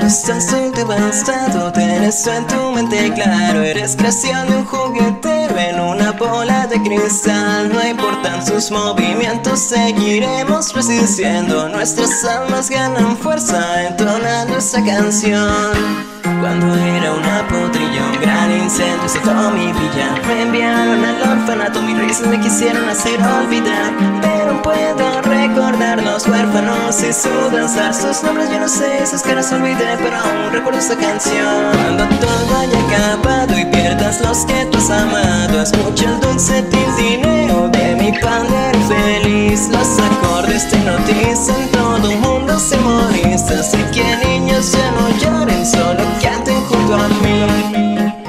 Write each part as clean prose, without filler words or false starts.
estás tan devastado, tienes eso en tu mente claro. Eres creación de un juguetero en una bola de cristal. No importan sus movimientos, seguiremos resistiendo. Nuestras almas ganan fuerza entonando esta canción. Cuando era una potrilla, un gran incendio azotó mi villa. Me enviaron al orfanato, mis risas me quisieron hacer olvidar. Pero puedo recordar los huérfanos y su danzar. Sus nombres yo no sé, sus caras olvidé, pero aún recuerdo esta canción. Cuando todo haya acabado y pierdas los que tú has amado, escucha el dulce tintineo de mi pandero feliz. Los acordes te hipnotizan, todo un mundo se moviliza. Así que niños ya no lloren, solo canten junto a mí.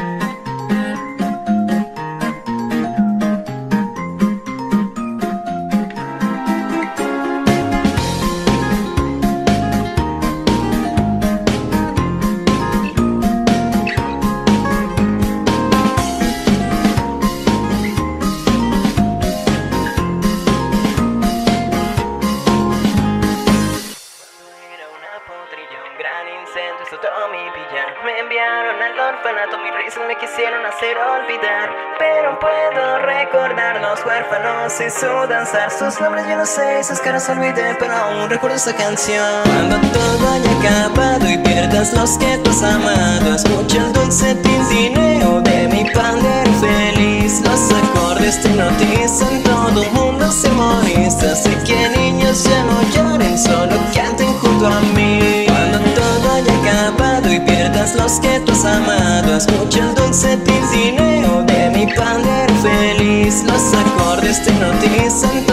Azotó mi villa. Me enviaron al orfanato, mis risas me quisieron hacer olvidar. Pero puedo recordar los huérfanos y su danzar. Sus nombres yo no sé, sus caras olvidé, pero aún recuerdo esta canción. Cuando todo haya acabado y pierdas los que tú has amado, escucha el dulce tintineo de mi pandero feliz. Los acordes te hipnotizan, todo un mundo se moviliza. Así que niños ya no lloren, solo canten junto a mí. Cuando todo haya acabado y pierdas los que tú has amado, escucha el dulce tintineo de mi pandero feliz. Los acordes te hipnotizan,